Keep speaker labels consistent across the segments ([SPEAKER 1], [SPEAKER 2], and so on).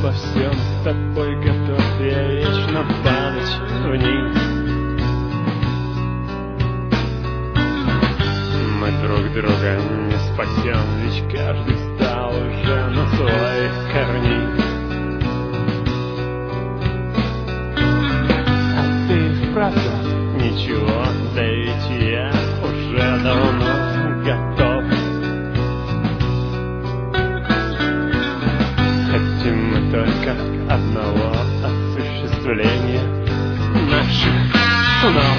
[SPEAKER 1] обо всем с тобой готов я вечно падать вниз. Мы друг друга не спасем, ведь каждый стал уже на свой карниз. А ты правда ничего, да ведь я уже давно готов. Хотим мы только одного — осуществления наших снов.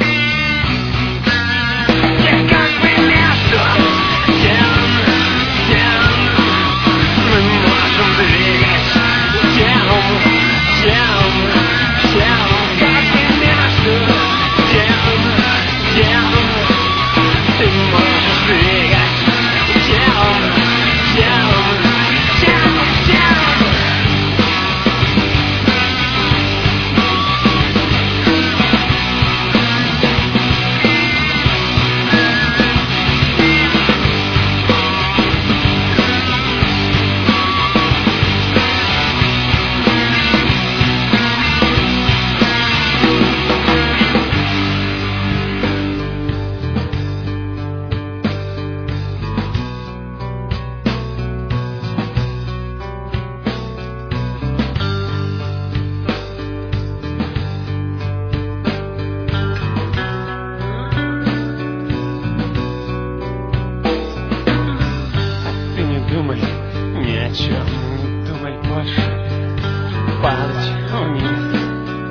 [SPEAKER 1] Думай ни о чем, не думай больше падать вниз.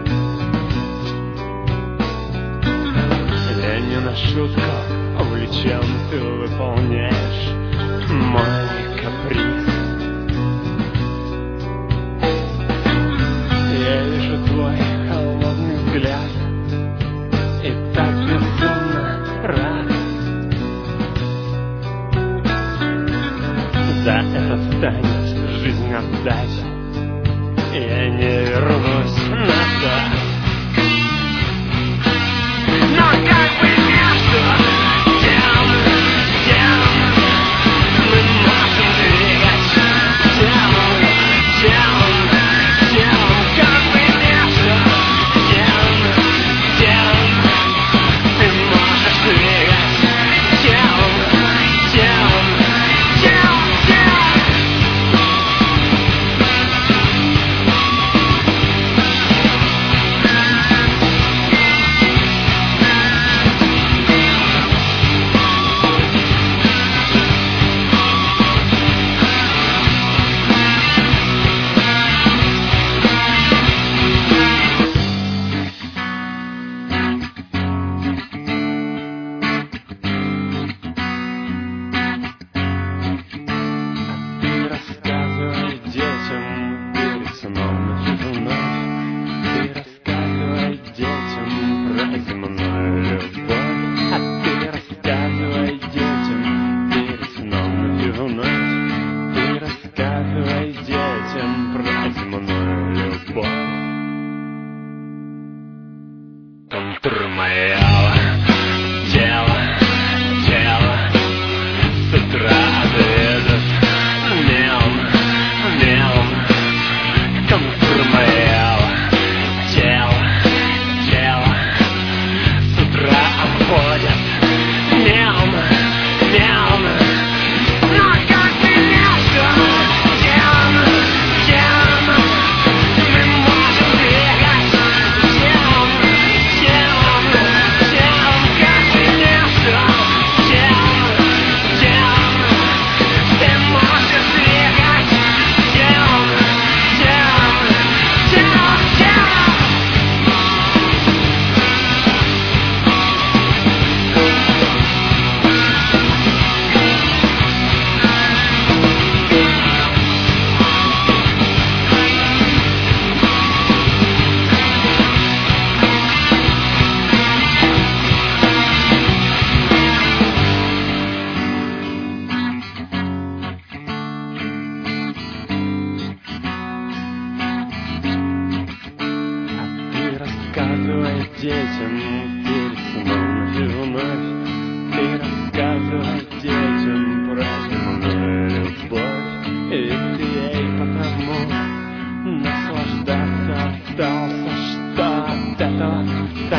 [SPEAKER 1] Я не на шутку увлечен, ты выполняешь мой каприз. Я вижу твой холодный взгляд и так безумно рад. За этот танец жизнь отдать я не вернусь назад. Но как бы между тем мы можем двигать тем, как бы между тем ты можешь двигать тем. Контур моего тела с утра отведет мелом. Контур моего тела с утра обходят мелом. Но как бы между тем мы можем двигать тем, как бы между тем ты можешь двигать тем. Рассказывай детям перед сном и вновь. Ты рассказывай детям про земную любовь. Ведь ей потому что